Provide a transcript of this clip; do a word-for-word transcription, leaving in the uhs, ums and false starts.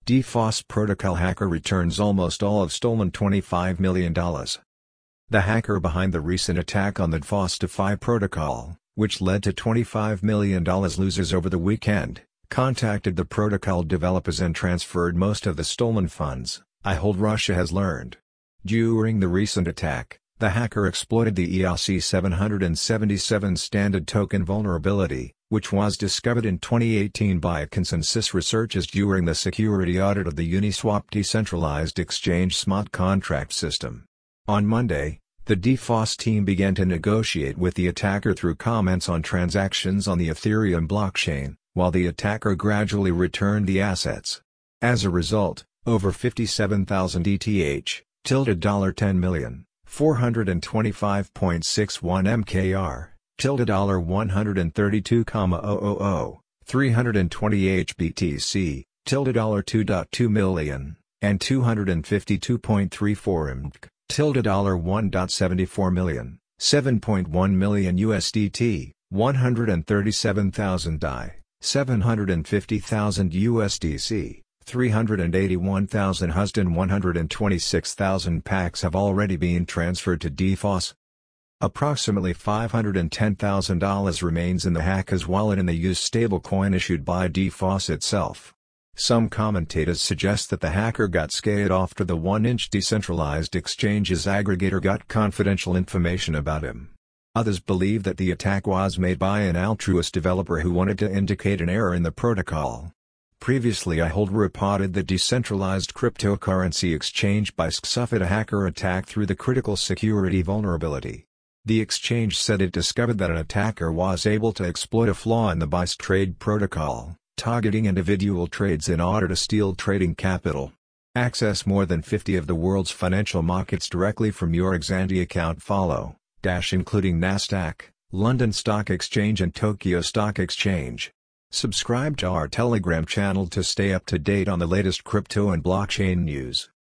DeFoss Protocol hacker returns almost all of stolen twenty-five million dollars. The hacker behind the recent attack on the DeFoss DeFi protocol, which led to twenty-five million dollars losses over the weekend, contacted the protocol developers and transferred most of the stolen funds, I hold Russia has learned. During the recent attack, the hacker exploited the E R C seven seventy-seven standard token vulnerability, which was discovered in twenty eighteen by Consensus researchers during the security audit of the Uniswap decentralized exchange smart contract system. On Monday, the DeFoss team began to negotiate with the attacker through comments on transactions on the Ethereum blockchain, while the attacker gradually returned the assets. As a result, over fifty-seven thousand E T H, tilde ten million, four hundred twenty-five point six one M K R, tilde one hundred thirty-two thousand, three hundred twenty H B T C, tilde two point two million, and two hundred fifty-two point three four M K, tilde one point seven four million, seven point one million U S D T, one hundred thirty-seven thousand D A I, seven hundred fifty thousand U S D C, three hundred eighty-one thousand H U S D and one hundred twenty-six thousand P A Cs have already been transferred to DeFoss. Approximately five hundred ten thousand dollars remains in the hacker's wallet in the U S stablecoin issued by DeFoss itself. Some commentators suggest that the hacker got scared after the one-inch decentralized exchange's aggregator got confidential information about him. Others believe that the attack was made by an altruist developer who wanted to indicate an error in the protocol. Previously I hold reported that decentralized cryptocurrency exchange by S C suffered a hacker attack through the critical security vulnerability. The exchange said it discovered that an attacker was able to exploit a flaw in the Base Trade protocol, targeting individual trades in order to steal trading capital. Access more than fifty of the world's financial markets directly from your Xanti account follow, dash including Nasdaq, London Stock Exchange and Tokyo Stock Exchange. Subscribe to our Telegram channel to stay up to date on the latest crypto and blockchain news.